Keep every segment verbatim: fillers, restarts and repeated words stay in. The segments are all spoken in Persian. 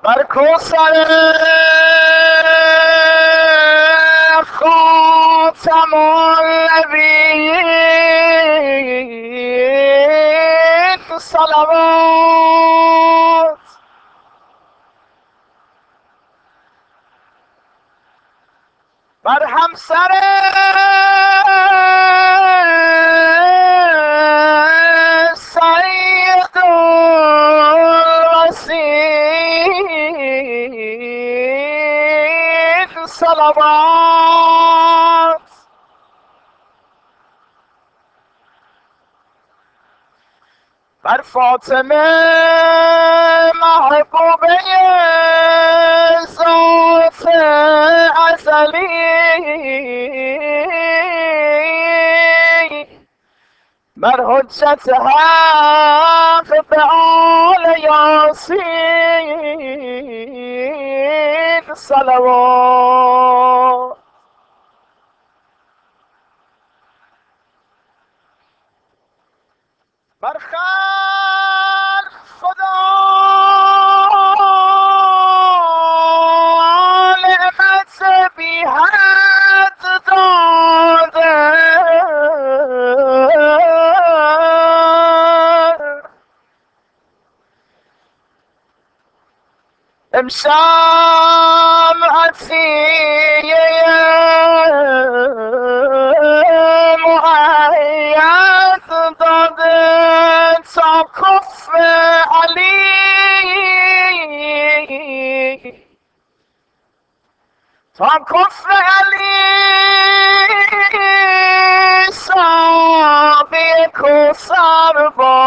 بر کوثر خاتم النبیین صلوات. بر همسر سید الوسیل صلوات. بر فاطمه محبوبه ذات ازلی. بر حجت حق به آل یاسین صلوات. بر خلق خدا نعمت بی حد داده. امشب عطیه مؤید داده تا کف علی. تا کف علی ساقی کوثر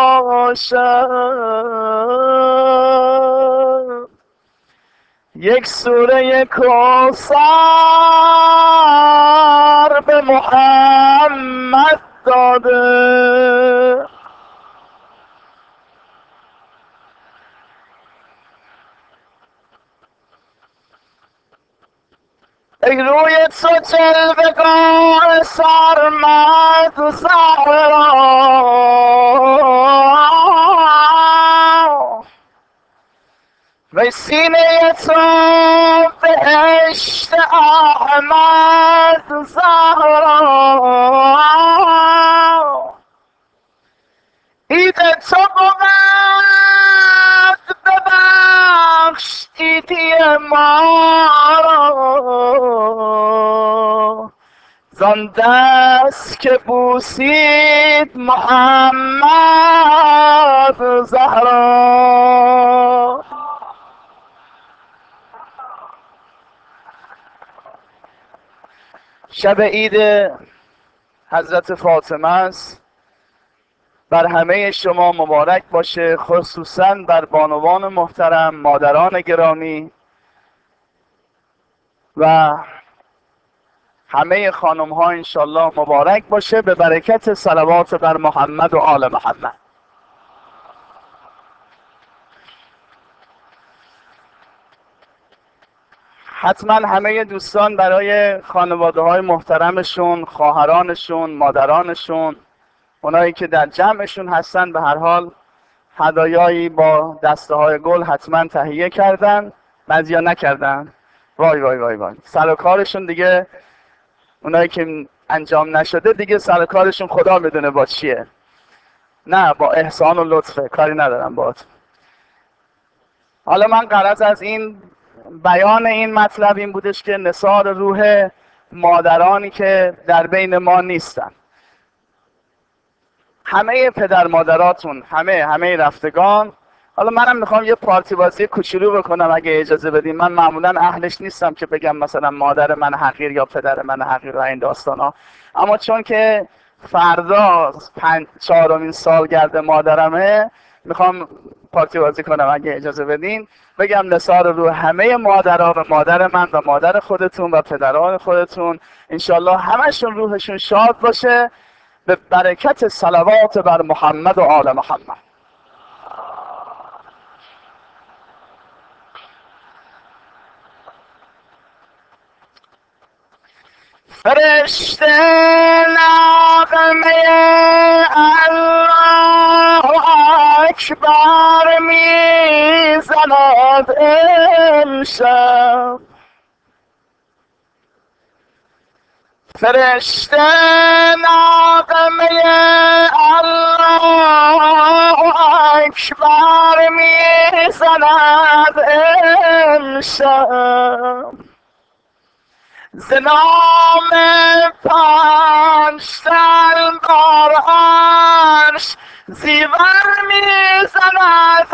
باشد. یک سوره کوثر به محمد داده. ای روی تو جلوه‌گاه سرمد زهرا، وی سینه تو بهشت احمد زهرا. عید تو بود ببخش عیدی ما را، زان دست که بوسید محمد زهرا. شب عید حضرت فاطمه است، بر همه شما مبارک باشه، خصوصا بر بانوان محترم، مادران گرامی و همه خانم ها انشالله مبارک باشه به برکت صلوات بر محمد و آل محمد. حتما همه دوستان برای خانواده های محترمشون، خواهرانشون، مادرانشون، اونایی که در جمعشون هستن، به هر حال هدایایی با دسته های گل حتما تهیه کردن. بعضیا نکردن. وای وای وای وای سر و کارشون دیگه، اونایی که انجام نشده دیگه سر و کارشون خدا میدونه با چیه. نه، با احسان و لطفه، کاری ندارم باهات. حالا من غرض از این بیان این مطلب این بودش که نثار روح مادرانی که در بین ما نیستن، همه پدر مادراتون، همه همه رفتگان. حالا منم میخوام یه پارتی بازی کوچولو بکنم اگه اجازه بدین. من معمولا اهلش نیستم که بگم مثلا مادر من حقیر یا پدر من حقیر و این داستانا، اما چون که فردا پنج چهارمین سالگرد مادرمه میخوام پارتی بازی کنم اگه اجازه بدین. بگم نثار رو همه مادرها و مادر من و مادر خودتون و پدران خودتون، انشالله همشون روحشون شاد باشه به برکت صلوات بر محمد و آل محمد. فرشته نغمه الله اکبر میزند امشب، فرشته نغمه الله اکبر میزند امشب، ز نام پنجتن بر عرش زیور میزند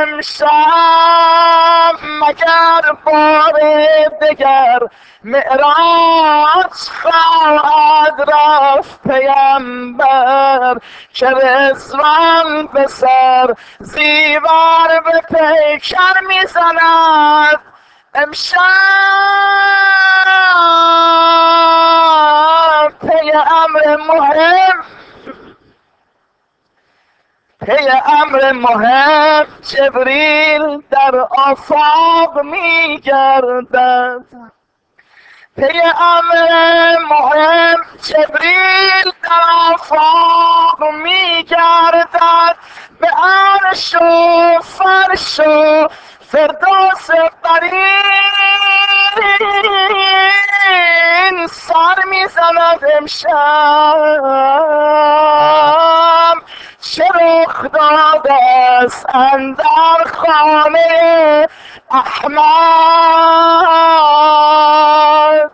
امشب، مگر بار دگر معراج خواهد رفت پیمبر، که رضوان به سر زیور به پیکر میزند امشب، پی امر مهم پی امر مهم جبریل در آفاق میگردد، پی امر مهم جبریل در آفاق میگردد، به عرش و فرش و فردوس برین سر میزند امشب، چه رخ داده است اندر خانه احمد،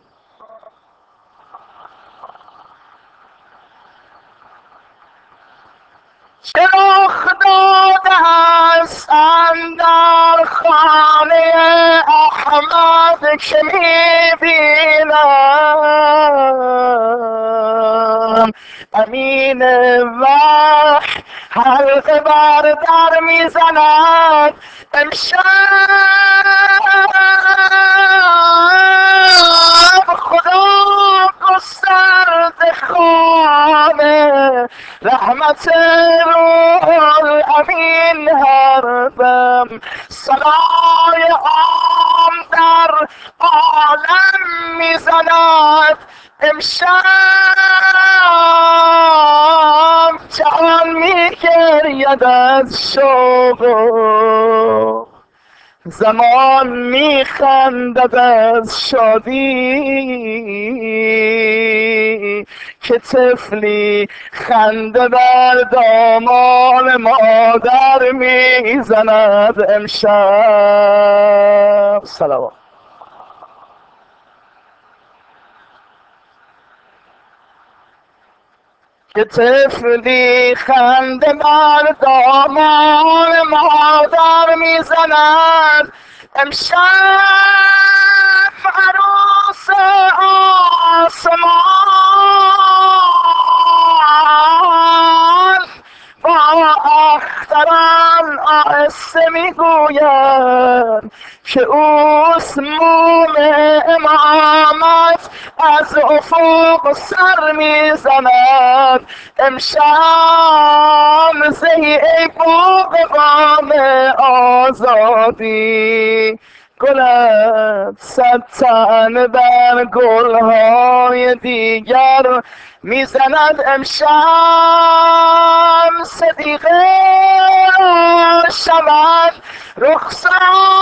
چه رخ داده است اندر خانه احمد، که میبینم امین وحی حلقه بر در میزند امشب، خدا گسترده خانه رحمت روح الامین هر دم، صلای عام در عالم میزند امشب، جهان میگرید از شوق و زمان میخندد از شادی، که طفلی خنده بر دامان مادر میزند امشب. صلوات. که طفلی خنده بر دامان مادر میزند امشب، عروس آسمان با اختران آهسته میگوید که اوست موم امامت، از افق سر میزند امشب، زهی ای باغبان آزادی، گلت صد طعنه بر گلهای دیگر میزند امشب، صدیقه شود رخسار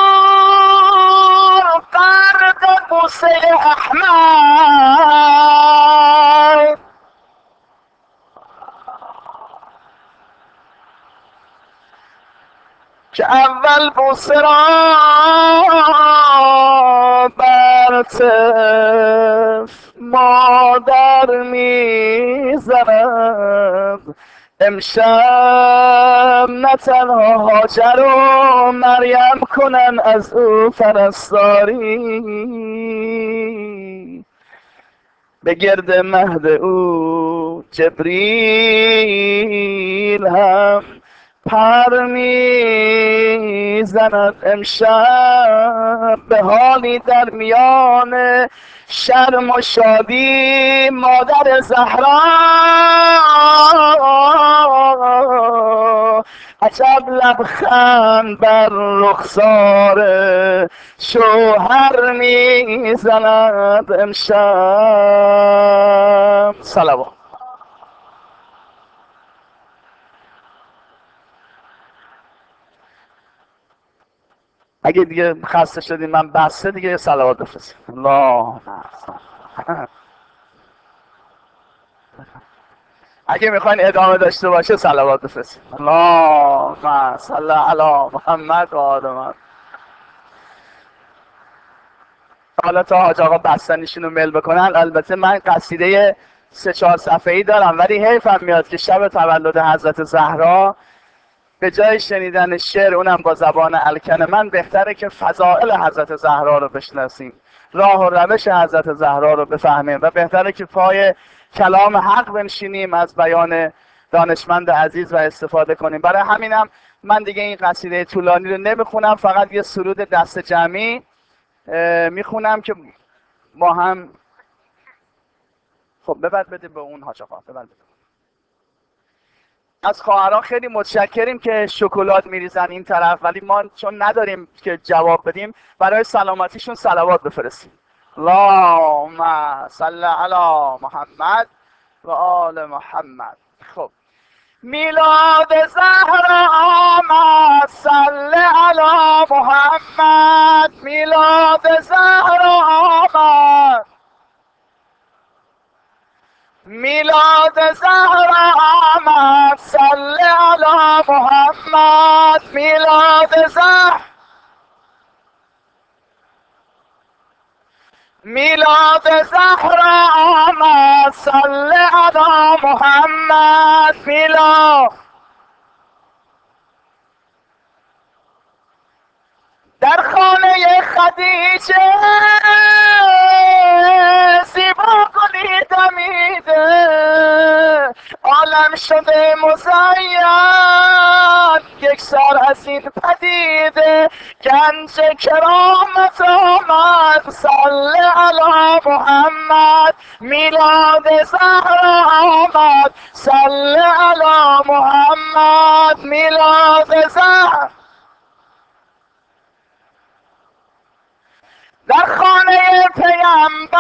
قرد بوسه احمد، که اول بوسه را بر طفل مادر میزند امشب، نه تنها هاجر و مریم کنن از او پرستاری، به گرد مهد او جبریل هم پر میزند امشب، به حالی در میان شرم و شادی مادر زهرا عجب لبخند بر رخسار شوهر میزند امشب. صلوات. اگه دیگه خسته شدین من بسته دیگه یه صلوات بفرستید. الله اگه میخواین ادامه داشته باشه صلوات بفرستید. اللهم صل علی محمد و آل محمد. حالا تا حاج آقا بستنیشون رو میل بکنن، البته من قصیده سه چهار صفحه‌ای دارم، ولی حیفم میاد که شب تولد حضرت زهرا به جای شنیدن شعر اونم با زبان الکن من، بهتره که فضائل حضرت زهرا رو بشناسیم، راه و روش حضرت زهرا رو بفهمیم و بهتره که پای کلام حق بنشینیم، از بیان دانشمند عزیز و استفاده کنیم. برای همینم من دیگه این قصیده طولانی رو نمیخونم، فقط یه سرود دست جمعی میخونم که ما هم. خب ببر بده به اون حاج آقا، ببر بده. از خواهران خیلی متشکریم که شکلات میریزن این طرف، ولی ما چون نداریم که جواب بدیم برای سلامتیشون صلوات بفرستیم. اللهم صل علی محمد و آل محمد. خب میلاد زهرا آمد، صل علی محمد. میلاد زهرا آمد، میلاد زهرا آمد، صل علی محمد. میلاد زهرا میلاد زهرا آمد، صل علی محمد. میلاد در خانه خدیجه زیبا گلی دمیده، عالم شده مزین یک سر از این پدیده، گنج کرامت آمد، صل علی محمد. میلاد زهرا آمد، صل علی محمد. میلاد زهرا در خانه پیامبر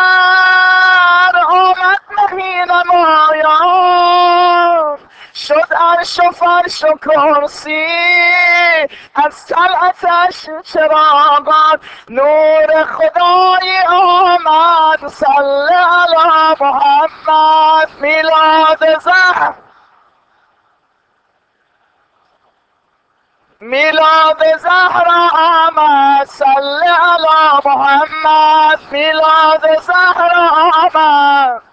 آمد مهین نمایان، شد عرش و فرش و کرسی از طلعتش چراغان، نور خدایی آمد، صل علی محمد. میلاد زهرا میلاد زهرا آمد، صل علی محمد. میلاد زهرا آمد.